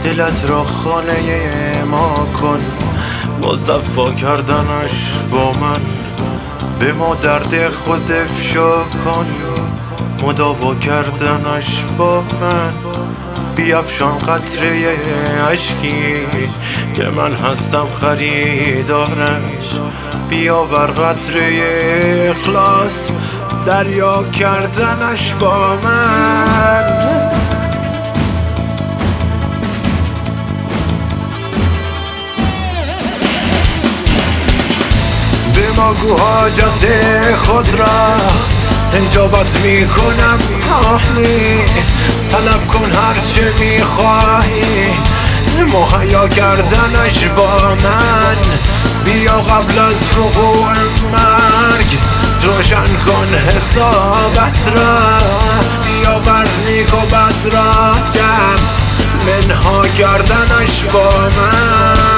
دلت را خانه ما کن، با صفا کردنش با من به ما درد خود افشا کن، مداوا کردنش با من بیفشان قطره عشقی که من هستم خریدارش، بیاور قطره اخلاص دریا کردنش با من. به ما گو حاجت خود را اجابت میکنم آهنی، طلب کن هرچه میخواهی مهیا کردنش با من، بیا قبل از وقوع مرگ روشن کن حسابت را، بیا بر نیک و بد را جمع منها کردنش با من.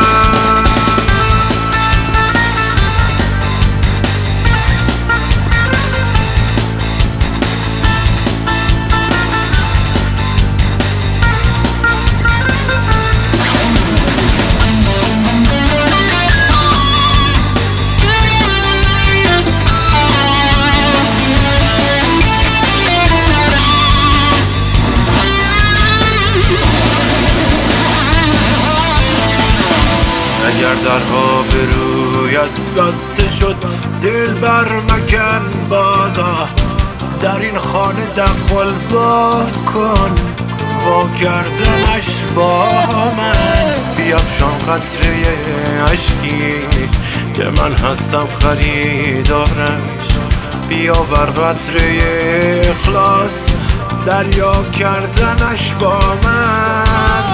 اگر درها به رویت بسته شد دل بر مکن بازا، در این خانه دقل با کن وا کردنش با من، بیفشان قطره عشقی که من هستم خریدارش، بیاور قطره اخلاص دریا کردنش با من.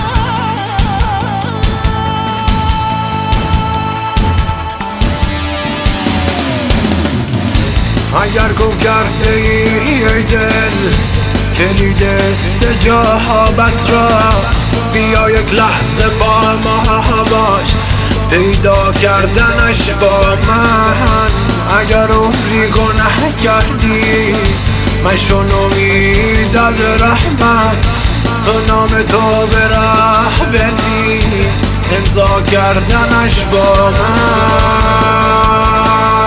اگر گم کرده ای دل کلید استجابت را، بیا یک لحظه با ما باش پیدا کردنش با من. اگر عمری گناه کردی مشون امید از رحمت، تو نام تو به راه بنویس امضا کردنش با من.